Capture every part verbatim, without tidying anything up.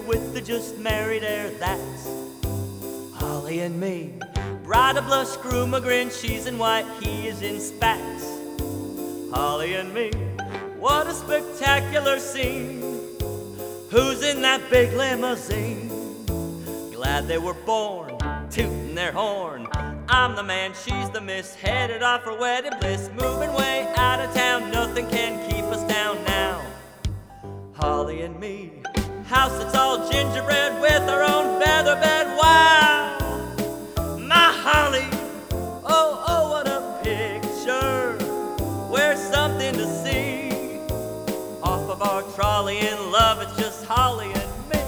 with the just married air. That's Holly and me. Bride a blush, groom a grin, she's in white, he is in spats. Holly and me, what a spectacular scene. Who's in that big limousine? Glad they were born, tooting their horn. I'm the man, she's the miss, headed off for wedded bliss. Moving way out of town, nothing can keep us down now. Holly and me, house that's all gingerbread with our own feather bed. Wow, my Holly, oh, oh, what a picture. Where's something to see? Off of our trolley in love, it's just Holly and me.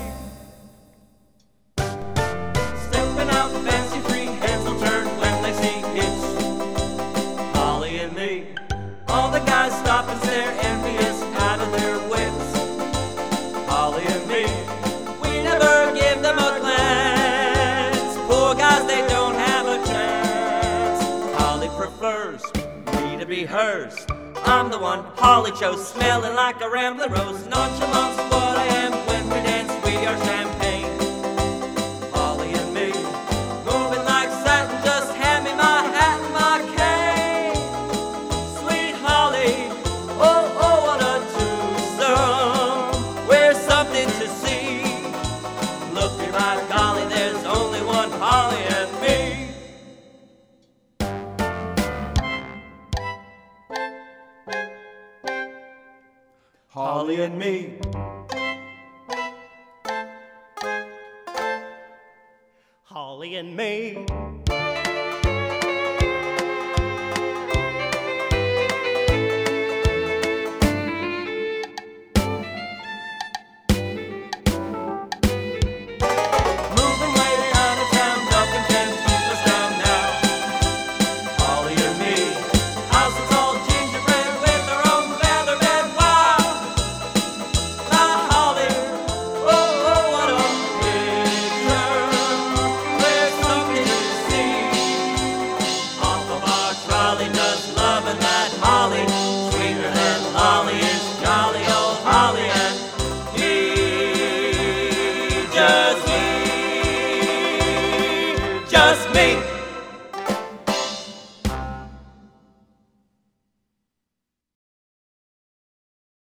Stepping out fancy free, heads will turn when they see it's Holly and me. All the guys stop and stare, envious out of their wits. Holly and me, we never give them a glance. Poor guys, they don't have a chance. Holly prefers me to be hers. I'm the one Holly chose, smelling like a rambling rose. Nonchalance what I am when we dance, we are champagne. Holly and me, moving like satin, just hand me my hat and my cane. Sweet Holly, oh, oh, what a twosome. Where's something to see? Looking like golly, there's only one Holly and me. Holly and me. Holly and me. Moving way out of town, nothing can keep us down now. Holly and me, house is all gingerbread with our own feather bed. Wow, my Holly, oh, oh, what a picture. There's something to see. Off of our trolley, just loving that Holly. Sweeter than Holly is jolly old Holly and me. Just me, just me.